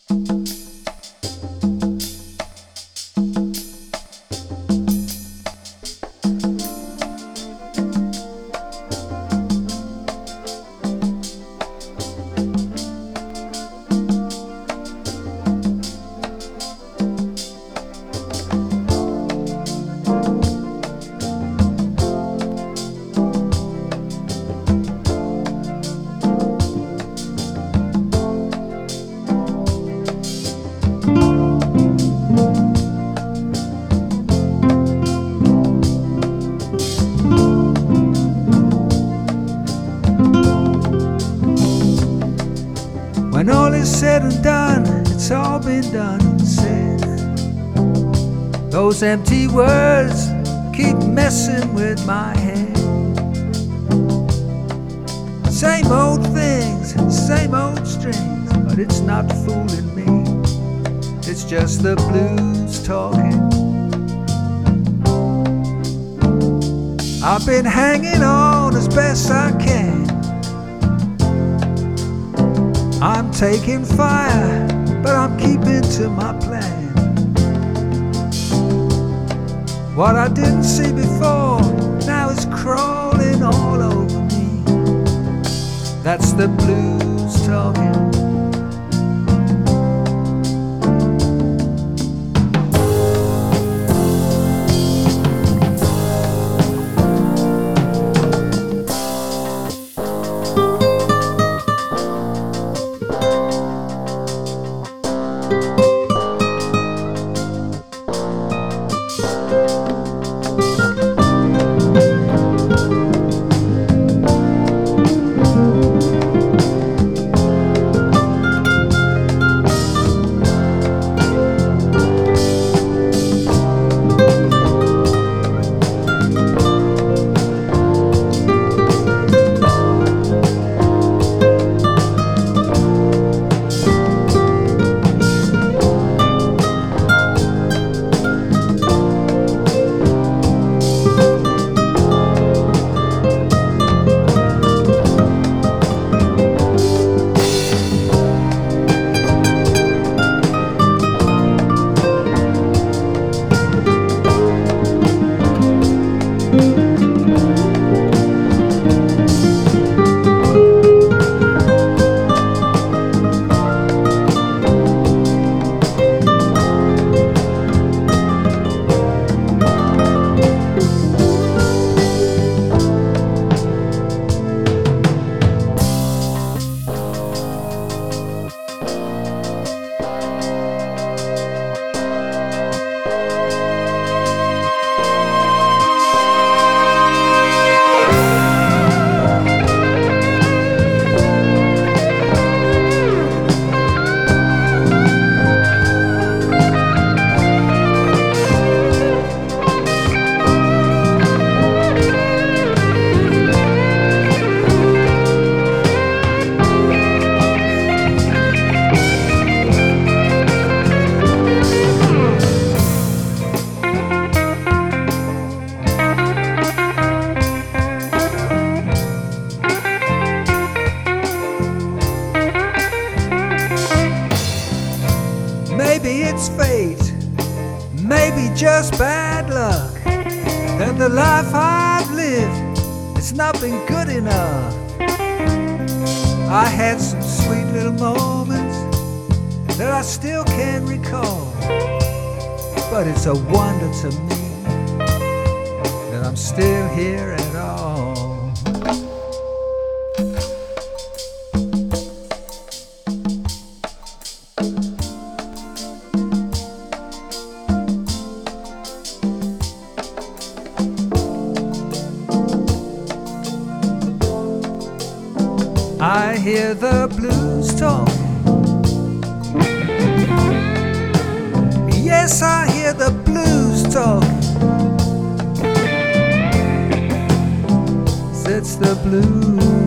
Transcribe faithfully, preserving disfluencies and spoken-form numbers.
When all is said and done, it's all been done and said. Those empty words keep messing with my head. Same old things, same old strings, but it's not fooling me. It's just the blues talking. I've been hanging on as best I can. I'm taking fire, but I'm keeping to my plan. What I didn't see before now is crawling all over me. That's the blues talking. Maybe it's fate, maybe just bad luck, that the life I've lived, it's not been good enough. I had some sweet little moments that I still can recall, but it's a wonder to me that I'm still here at all. I hear the blues talk. Yes, I hear the blues talk. It's the blues.